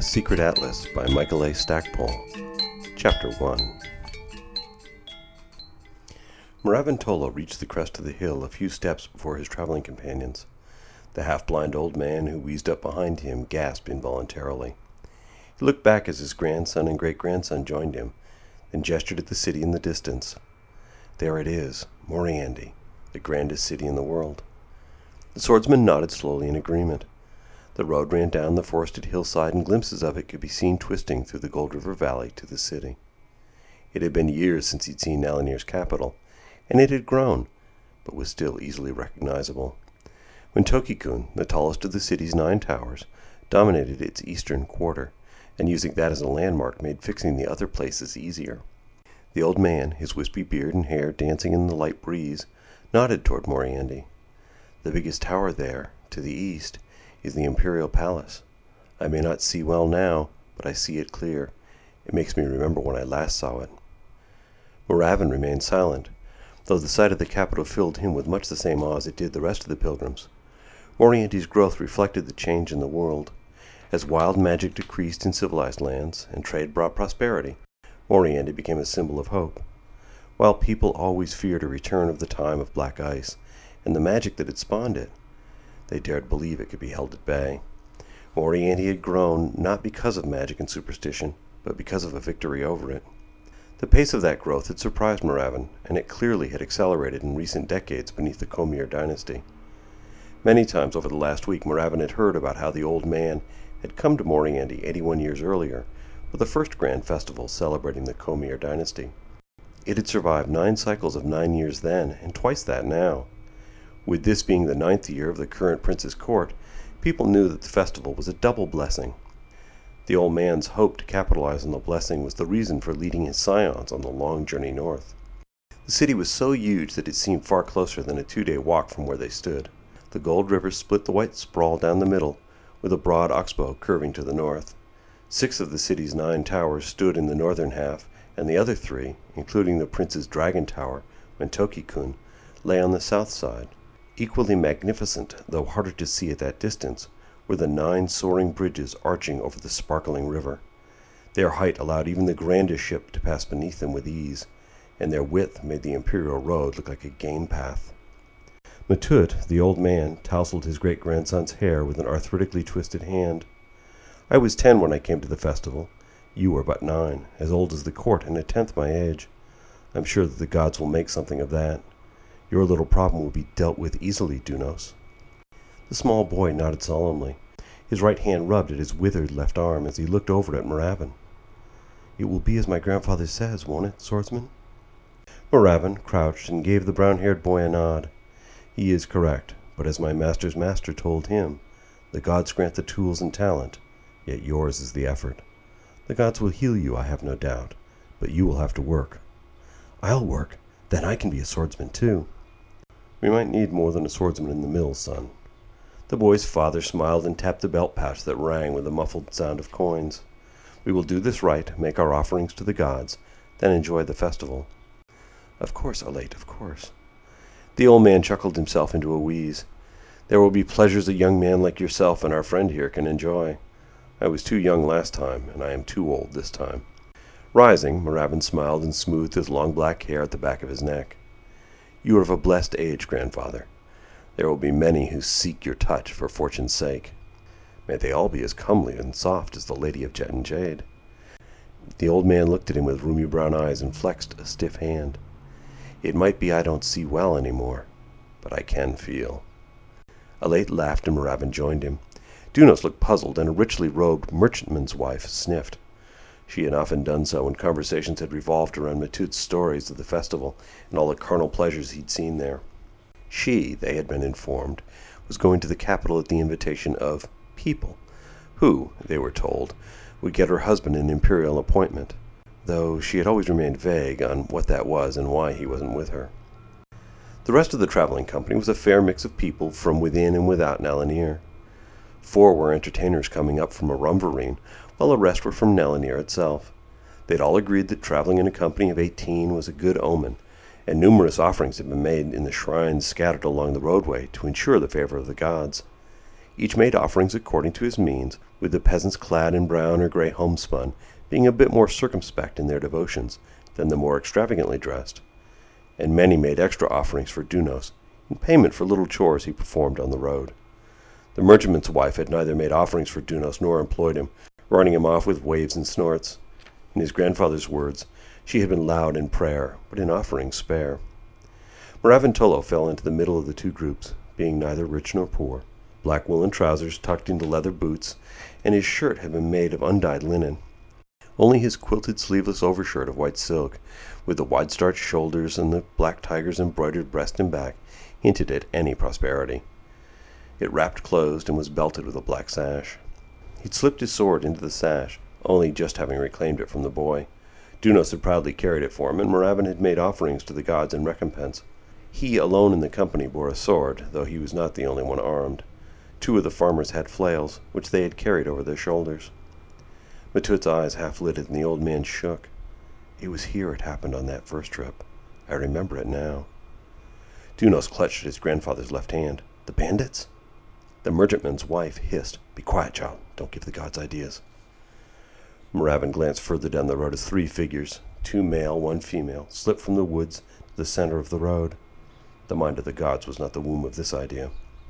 Secret Atlas by Michael A. Stackpole. Chapter 1. Muravan Tolo reached the crest of the hill a few steps before his traveling companions. The half-blind old man who wheezed up behind him gasped involuntarily. He looked back as his grandson and great-grandson joined him, then gestured at the city in the distance. There it is, Moriandi, the grandest city in the world. The swordsman nodded slowly in agreement. The road ran down the forested hillside, and glimpses of it could be seen twisting through the Gold River Valley to the city. It had been years since he'd seen Nalanir's capital, and it had grown, but was still easily recognizable. When Tokikun, the tallest of the city's 9 towers, dominated its eastern quarter, and using that as a landmark made fixing the other places easier. The old man, his wispy beard and hair dancing in the light breeze, nodded toward Moriandi. The biggest tower there, to the east, is the Imperial Palace. I may not see well now, but I see it clear. It makes me remember when I last saw it. Muravan remained silent, though the sight of the capital filled him with much the same awe as it did the rest of the pilgrims. Moriandi's growth reflected the change in the world. As wild magic decreased in civilized lands, and trade brought prosperity, Moriandi became a symbol of hope. While people always feared a return of the time of black ice, and the magic that had spawned it, they dared believe it could be held at bay. Moriandi had grown not because of magic and superstition, but because of a victory over it. The pace of that growth had surprised Muravan, and it clearly had accelerated in recent decades beneath the Khomir dynasty. Many times over the last week, Muravan had heard about how the old man had come to Moriandi 81 years earlier for the first grand festival celebrating the Khomir dynasty. It had survived 9 cycles of 9 years then, and twice that now. With this being the 9th year of the current prince's court, people knew that the festival was a double blessing. The old man's hope to capitalize on the blessing was the reason for leading his scions on the long journey north. The city was so huge that it seemed far closer than a 2-day walk from where they stood. The Gold River split the white sprawl down the middle, with a broad oxbow curving to the north. 6 of the city's 9 towers stood in the northern half, and the other 3, including the prince's dragon tower, Mentokikun, lay on the south side. Equally magnificent, though harder to see at that distance, were the 9 soaring bridges arching over the sparkling river. Their height allowed even the grandest ship to pass beneath them with ease, and their width made the imperial road look like a game path. Matut, the old man, tousled his great-grandson's hair with an arthritically twisted hand. I was 10 when I came to the festival. You were but 9, as old as the court and 1/10 my age. I'm sure that the gods will make something of that. Your little problem will be dealt with easily, Dunos. The small boy nodded solemnly. His right hand rubbed at his withered left arm as he looked over at Muravan. It will be as my grandfather says, won't it, swordsman? Muravan crouched and gave the brown-haired boy a nod. He is correct, but as my master's master told him, the gods grant the tools and talent, yet yours is the effort. The gods will heal you, I have no doubt, but you will have to work. I'll work. Then I can be a swordsman too. We might need more than a swordsman in the mill, son. The boy's father smiled and tapped the belt pouch that rang with the muffled sound of coins. We will do this right, make our offerings to the gods, then enjoy the festival. Of course, Alate, of course. The old man chuckled himself into a wheeze. There will be pleasures a young man like yourself and our friend here can enjoy. I was too young last time, and I am too old this time. Rising, Muravan smiled and smoothed his long black hair at the back of his neck. You are of a blessed age, grandfather. There will be many who seek your touch for fortune's sake. May they all be as comely and soft as the Lady of Jet and Jade. The old man looked at him with rheumy brown eyes and flexed a stiff hand. It might be I don't see well any more, but I can feel. Alate laughed and Muravan joined him. Dunos looked puzzled, and a richly robed merchantman's wife sniffed. She had often done so when conversations had revolved around Matut's stories of the festival and all the carnal pleasures he'd seen there. She, they had been informed, was going to the capital at the invitation of people, who, they were told, would get her husband an imperial appointment, though she had always remained vague on what that was and why he wasn't with her. The rest of the traveling company was a fair mix of people from within and without Nalanir. 4 were entertainers coming up from Arumvarine, while the rest were from Nalanir itself. They'd all agreed that traveling in a company of 18 was a good omen, and numerous offerings had been made in the shrines scattered along the roadway to ensure the favor of the gods. Each made offerings according to his means, with the peasants clad in brown or gray homespun being a bit more circumspect in their devotions than the more extravagantly dressed, and many made extra offerings for Dounos in payment for little chores he performed on the road. The merchantman's wife had neither made offerings for Dounos nor employed him, running him off with waves and snorts. In his grandfather's words, she had been loud in prayer, but in offerings spare. Maraventolo fell into the middle of the two groups, being neither rich nor poor. Black woolen trousers tucked into leather boots, and his shirt had been made of undyed linen. Only his quilted sleeveless overshirt of white silk, with the wide-starched shoulders and the black tiger's embroidered breast and back, hinted at any prosperity. It wrapped closed and was belted with a black sash. He'd slipped his sword into the sash, only just having reclaimed it from the boy. Dounos had proudly carried it for him, and Moravin had made offerings to the gods in recompense. He alone in the company bore a sword, though he was not the only one armed. Two of the farmers had flails, which they had carried over their shoulders. Matut's eyes half lit and the old man shook. It was here it happened on that first trip. I remember it now. Dounos clutched at his grandfather's left hand. The bandits? The merchantman's wife hissed, "Be quiet, child. Don't give the gods ideas." Moravin glanced further down the road as three figures, two male, one female, slipped from the woods to the center of the road. The mind of the gods was not the womb of this idea.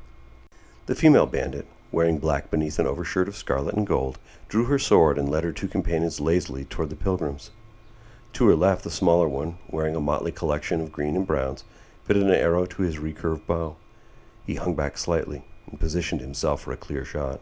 The female bandit, wearing black beneath an overshirt of scarlet and gold, drew her sword and led her two companions lazily toward the pilgrims. To her left, the smaller one, wearing a motley collection of green and browns, fitted an arrow to his recurved bow. He hung back slightly and positioned himself for a clear shot.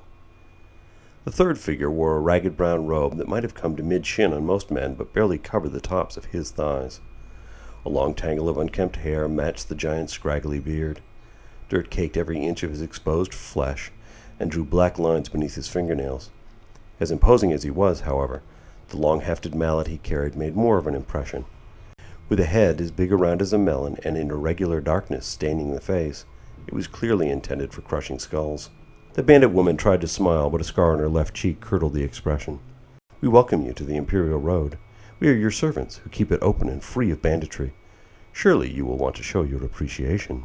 The third figure wore a ragged brown robe that might have come to mid-shin on most men, but barely covered the tops of his thighs. A long tangle of unkempt hair matched the giant's scraggly beard. Dirt caked every inch of his exposed flesh and drew black lines beneath his fingernails. As imposing as he was, however, the long-hafted mallet he carried made more of an impression. With a head as big around as a melon and an irregular darkness staining the face, it was clearly intended for crushing skulls. The bandit woman tried to smile, but a scar on her left cheek curdled the expression. "We welcome you to the Imperial Road. We are your servants, who keep it open and free of banditry. Surely you will want to show your appreciation."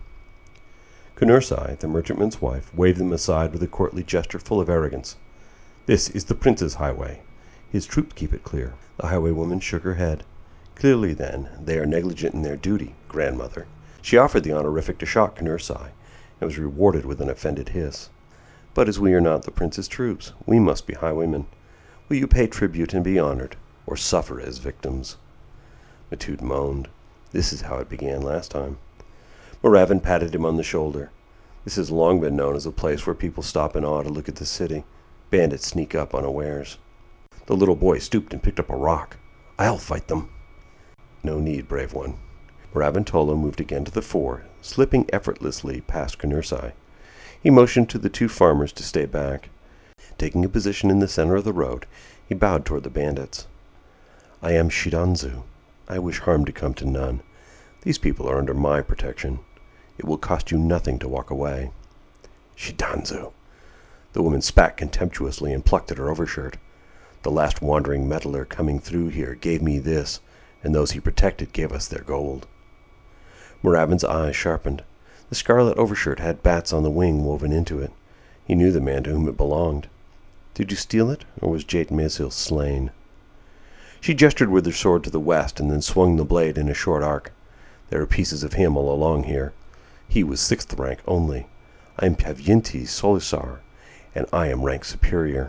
Kunursai, the merchantman's wife, waved them aside with a courtly gesture full of arrogance. "This is the prince's highway. His troops keep it clear." The highwaywoman shook her head. "Clearly, then, they are negligent in their duty, grandmother." She offered the honorific to shock Kunursai, and was rewarded with an offended hiss. "But as we are not the prince's troops, we must be highwaymen. Will you pay tribute and be honored, or suffer as victims?" Matut moaned. This is how it began last time. Moravin patted him on the shoulder. This has long been known as a place where people stop in awe to look at the city. Bandits sneak up unawares. The little boy stooped and picked up a rock. "I'll fight them." "No need, brave one." Maraventolo moved again to the fore, slipping effortlessly past Kunursai. He motioned to the two farmers to stay back. Taking a position in the center of the road, he bowed toward the bandits. "I am Shidanzu. I wish harm to come to none. These people are under my protection. It will cost you nothing to walk away." "Shidanzu!" The woman spat contemptuously and plucked at her overshirt. "The last wandering meddler coming through here gave me this, and those he protected gave us their gold." Moravin's eyes sharpened. The scarlet overshirt had bats on the wing woven into it. He knew the man to whom it belonged. "Did you steal it, or was Jate Masil slain?" She gestured with her sword to the west, and then swung the blade in a short arc. "There are pieces of him all along here. He was 6th rank only. I am Pavyinti Solusar, and I am rank superior."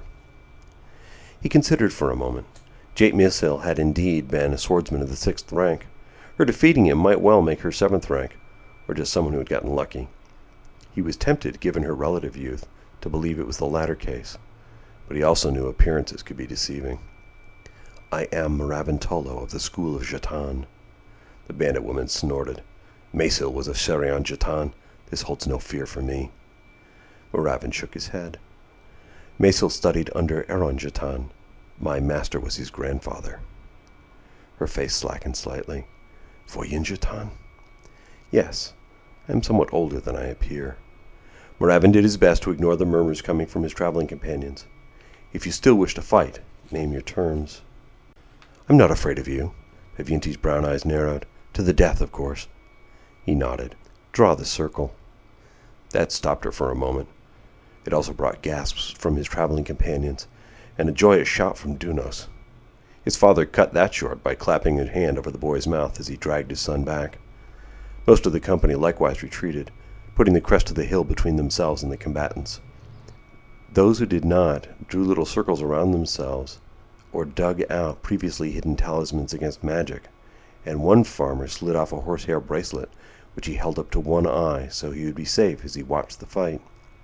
He considered for a moment. Jate Masil had indeed been a swordsman of the 6th rank. Her defeating him might well make her 7th rank, or just someone who had gotten lucky. He was tempted, given her relative youth, to believe it was the latter case, but he also knew appearances could be deceiving. "I am Maraventolo of the school of Jatan." The bandit woman snorted. "Masil was of Sherian Jatan. This holds no fear for me." Moravin shook his head. "Masil studied under Aaron Jatan. My master was his grandfather." Her face slackened slightly. "Voyin Jatan?" "Yes. I am somewhat older than I appear." Moravin did his best to ignore the murmurs coming from his traveling companions. "If you still wish to fight, name your terms." "I'm not afraid of you." Pavyinti's brown eyes narrowed. "To the death, of course." He nodded. "Draw the circle." That stopped her for a moment. It also brought gasps from his traveling companions, and a joyous shout from Dunos. His father cut that short by clapping his hand over the boy's mouth as he dragged his son back. Most of the company likewise retreated, putting the crest of the hill between themselves and the combatants. Those who did not drew little circles around themselves, or dug out previously hidden talismans against magic, and one farmer slid off a horsehair bracelet, which he held up to one eye so he would be safe as he watched the fight.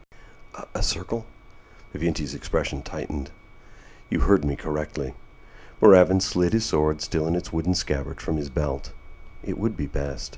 A circle? Vivinti's expression tightened. You heard me correctly. Moravin slid his sword, still in its wooden scabbard, from his belt. It would be best.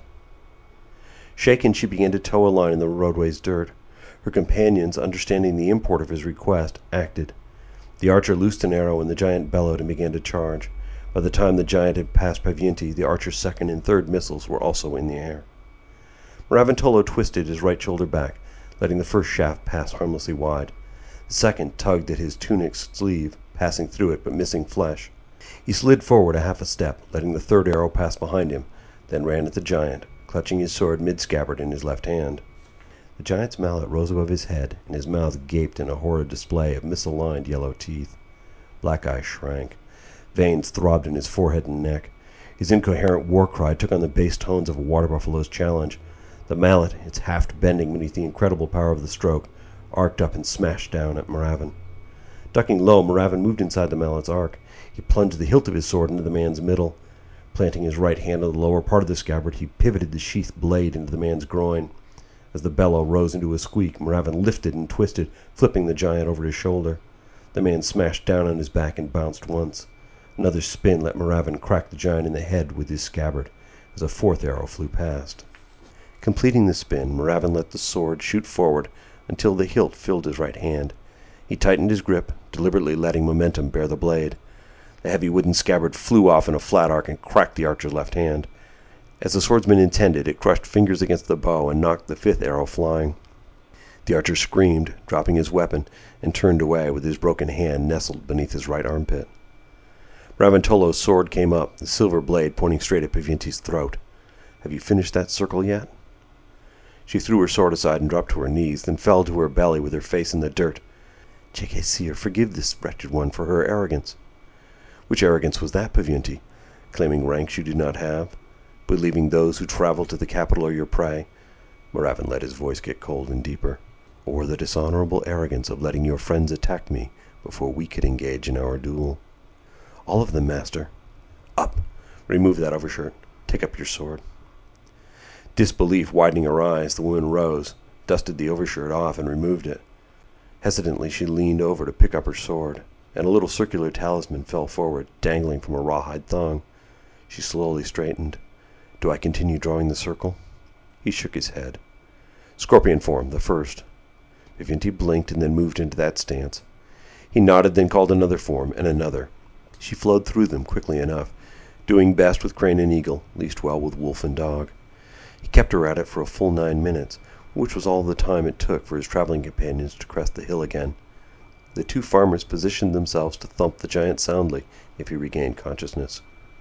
Shaken, she began to toe a line in the roadway's dirt. Her companions, understanding the import of his request, acted. The archer loosed an arrow, and the giant bellowed and began to charge. By the time the giant had passed Pavienti, the archer's second and third missiles were also in the air. Moravantolo twisted his right shoulder back, letting the first shaft pass harmlessly wide. The second tugged at his tunic sleeve, passing through it but missing flesh. He slid forward a half a step, letting the third arrow pass behind him, then ran at the giant, clutching his sword mid-scabbard in his left hand. The giant's mallet rose above his head, and his mouth gaped in a horrid display of misaligned yellow teeth. Black Eye shrank. Veins throbbed in his forehead and neck. His incoherent war cry took on the bass tones of a water buffalo's challenge. The mallet, its haft bending beneath the incredible power of the stroke, arced up and smashed down at Moravin. Ducking low, Moravin moved inside the mallet's arc. He plunged the hilt of his sword into the man's middle. Planting his right hand on the lower part of the scabbard, he pivoted the sheathed blade into the man's groin. As the bellow rose into a squeak, Moravin lifted and twisted, flipping the giant over his shoulder. The man smashed down on his back and bounced once. Another spin let Moravin crack the giant in the head with his scabbard, as a fourth arrow flew past. Completing the spin, Moravin let the sword shoot forward until the hilt filled his right hand. He tightened his grip, deliberately letting momentum bear the blade. The heavy wooden scabbard flew off in a flat arc and cracked the archer's left hand. As the swordsman intended, it crushed fingers against the bow and knocked the fifth arrow flying. The archer screamed, dropping his weapon, and turned away with his broken hand nestled beneath his right armpit. Ravantolo's sword came up, the silver blade pointing straight at Pavienti's throat. Have you finished that circle yet? She threw her sword aside and dropped to her knees, then fell to her belly with her face in the dirt. Jekesir, forgive this wretched one for her arrogance. Which arrogance was that, Pavienti? Claiming ranks you do not have? Believing those who travel to the capital are your prey? Moravin let his voice get cold and deeper. Or the dishonorable arrogance of letting your friends attack me before we could engage in our duel? All of them, master. Up! Remove that overshirt. Take up your sword. Disbelief widening her eyes, the woman rose, dusted the overshirt off, and removed it. Hesitantly she leaned over to pick up her sword, and a little circular talisman fell forward, dangling from a rawhide thong. She slowly straightened. Do I continue drawing the circle? He shook his head. Scorpion form, the first. Pavienti blinked and then moved into that stance. He nodded, then called another form, and another. She flowed through them quickly enough, doing best with crane and eagle, least well with wolf and dog. He kept her at it for a full 9 minutes, which was all the time it took for his traveling companions to crest the hill again. The two farmers positioned themselves to thump the giant soundly if he regained consciousness.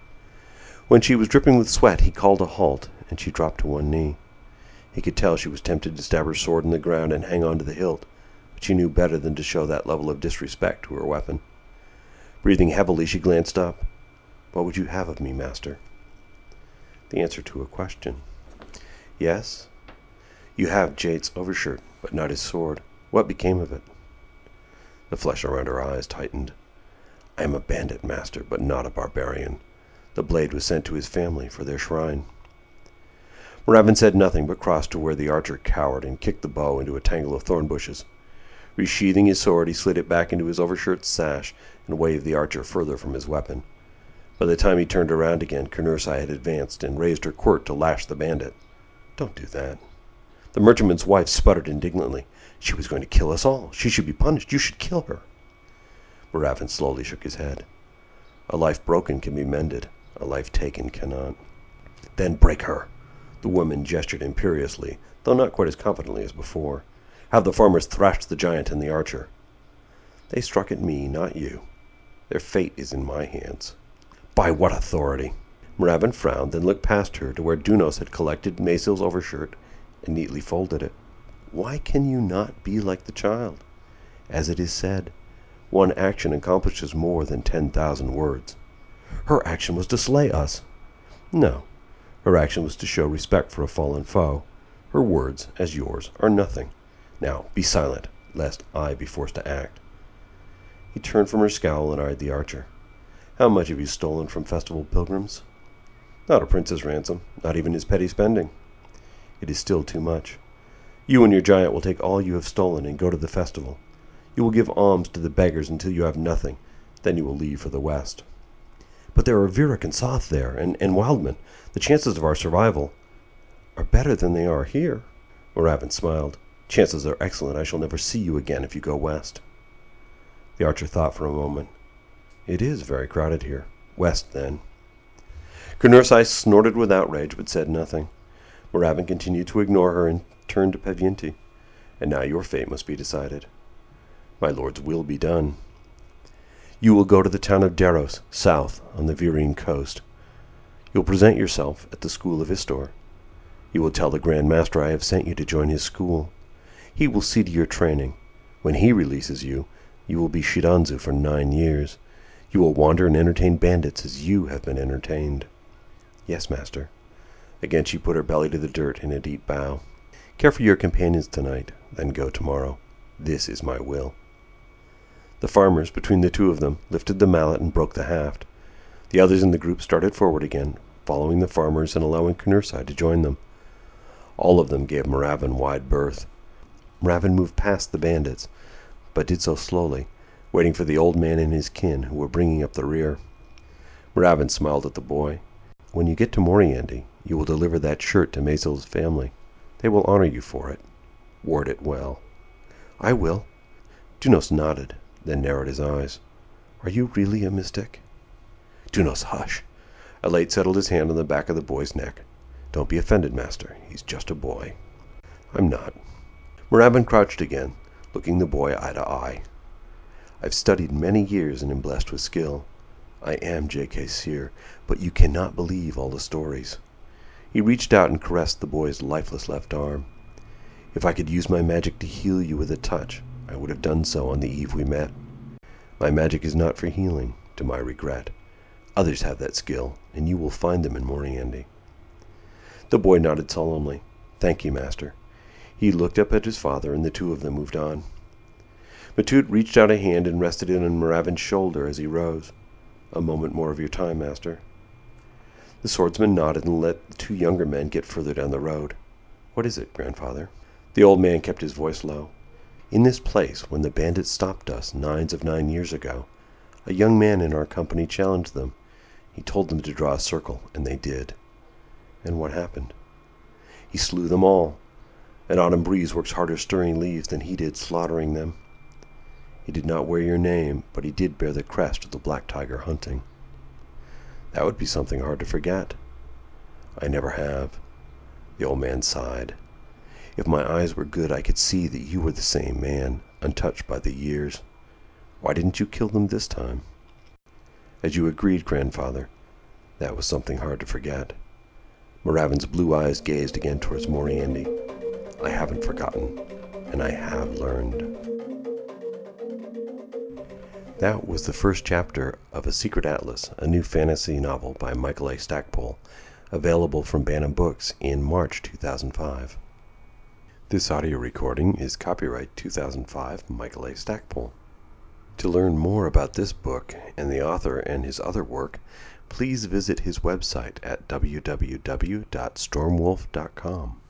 When she was dripping with sweat, he called a halt, and she dropped to one knee. He could tell she was tempted to stab her sword in the ground and hang on to the hilt, but she knew better than to show that level of disrespect to her weapon. Breathing heavily, she glanced up. What would you have of me, master? The answer to a question. Yes? You have Jade's overshirt, but not his sword. What became of it? The flesh around her eyes tightened. I am a bandit, master, but not a barbarian. The blade was sent to his family for their shrine. Moravin said nothing, but crossed to where the archer cowered and kicked the bow into a tangle of thorn bushes. Resheathing his sword, he slid it back into his overshirt sash and waved the archer further from his weapon. By the time he turned around again, Kunursai had advanced and raised her quirt to lash the bandit. Don't do that. The merchantman's wife sputtered indignantly. She was going to kill us all. She should be punished. You should kill her. Moravin slowly shook his head. A life broken can be mended. A life taken cannot. Then break her. The woman gestured imperiously, though not quite as confidently as before. Have the farmers thrash the giant and the archer. They struck at me, not you. Their fate is in my hands. By what authority? Moravin frowned, then looked past her to where Dunos had collected Maysil's overshirt and neatly folded it. Why can you not be like the child? As it is said, one action accomplishes more than 10,000 words. Her action was to slay us. No, her action was to show respect for a fallen foe. Her words, as yours, are nothing. Now, be silent, lest I be forced to act." He turned from her scowl and eyed the archer. "How much have you stolen from festival pilgrims?" "Not a prince's ransom, not even his petty spending." "It is still too much. You and your giant will take all you have stolen and go to the festival. You will give alms to the beggars until you have nothing. Then you will leave for the west." "But there are Virak and Soth there, and Wildman. The chances of our survival are better than they are here." Moravin smiled. "Chances are excellent I shall never see you again if you go west." The archer thought for a moment. "It is very crowded here. West, then." Kunursai snorted with outrage, but said nothing. Moravin continued to ignore her and turned to Pavinti. "And now your fate must be decided." "My lord's will be done." "You will go to the town of Deros, south, on the Virene coast. You will present yourself at the school of Istor. You will tell the Grand Master I have sent you to join his school. He will see to your training. When he releases you, you will be Shidanzu for 9 years. You will wander and entertain bandits as you have been entertained." "Yes, master." Again she put her belly to the dirt in a deep bow. "Care for your companions tonight, then go tomorrow. This is my will." The farmers, between the two of them, lifted the mallet and broke the haft. The others in the group started forward again, following the farmers and allowing Kunursai to join them. All of them gave Moravin wide berth. Moravin moved past the bandits, but did so slowly, waiting for the old man and his kin who were bringing up the rear. Moravin smiled at the boy. "When you get to Moriandi, you will deliver that shirt to Mazel's family. They will honor you for it. Ward it well." "I will." Dunos nodded, then narrowed his eyes. "Are you really a mystic?" "Dunos, hush!" Alate settled his hand on the back of the boy's neck. "Don't be offended, master. He's just a boy." "I'm not." Moravin crouched again, looking the boy eye to eye. "I've studied many years and am blessed with skill. I am J.K. Sear, but you cannot believe all the stories." He reached out and caressed the boy's lifeless left arm. "If I could use my magic to heal you with a touch, I would have done so on the eve we met. My magic is not for healing, to my regret. Others have that skill, and you will find them in Moriandi." The boy nodded solemnly. "Thank you, master." He looked up at his father, and the two of them moved on. Matut reached out a hand and rested it on Moravin's shoulder as he rose. "A moment more of your time, master." The swordsman nodded and let the two younger men get further down the road. "What is it, grandfather?" The old man kept his voice low. "In this place, when the bandits stopped us 9 years ago, a young man in our company challenged them. He told them to draw a circle, and they did." "And what happened?" "He slew them all. An autumn breeze works harder stirring leaves than he did slaughtering them. He did not wear your name, but he did bear the crest of the Black Tiger hunting." "That would be something hard to forget." "I never have." The old man sighed. "If my eyes were good I could see that you were the same man, untouched by the years. Why didn't you kill them this time?" "As you agreed, grandfather. That was something hard to forget." Moravin's blue eyes gazed again towards Moriandi. "I haven't forgotten, and I have learned." That was the first chapter of A Secret Atlas, a new fantasy novel by Michael A. Stackpole, available from Bantam Books in March 2005. This audio recording is copyright 2005 Michael A. Stackpole. To learn more about this book and the author and his other work, please visit his website at www.stormwolf.com.